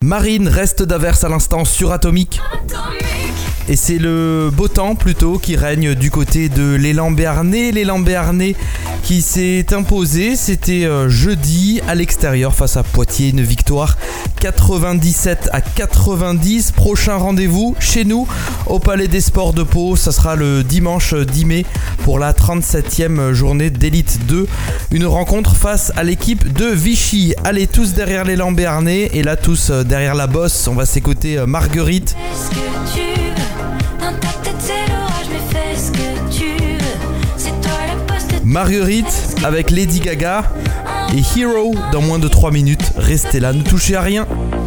Marine reste d'averse à l'instant sur Atomique. Et c'est le beau temps plutôt qui règne du côté de l'élan béarnais. L'élan béarnais qui s'est imposé, c'était jeudi à l'extérieur face à Poitiers, une victoire 97-90. Prochain rendez-vous chez nous au Palais des Sports de Pau, ça sera le dimanche 10 mai pour la 37e journée d'Élite 2. Une rencontre face à l'équipe de Vichy. Allez tous derrière l'élan béarnais et là tous derrière la bosse, on va s'écouter Marguerite. Marguerite avec Lady Gaga et Hero dans moins de 3 minutes. Restez là, ne touchez à rien.